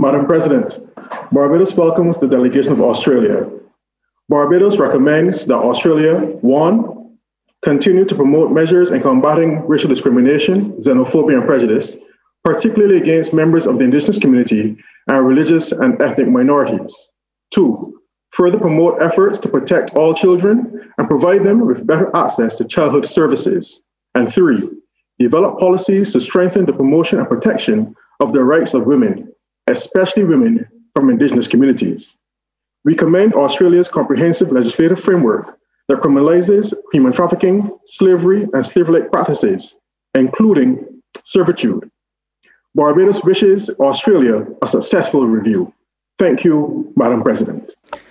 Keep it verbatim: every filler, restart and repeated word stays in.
Madam President, Barbados welcomes the delegation of Australia. Barbados recommends that Australia, one, continue to promote measures in combating racial discrimination, xenophobia, and prejudice, particularly against members of the Indigenous community and religious and ethnic minorities. Two, further promote efforts to protect all children and provide them with better access to childhood services. And three, develop policies to strengthen the promotion and protection of the rights of women, especially women from Indigenous communities. We commend Australia's comprehensive legislative framework that criminalizes human trafficking, slavery, and slave-like practices, including servitude. Barbados wishes Australia a successful review. Thank you, Madam President.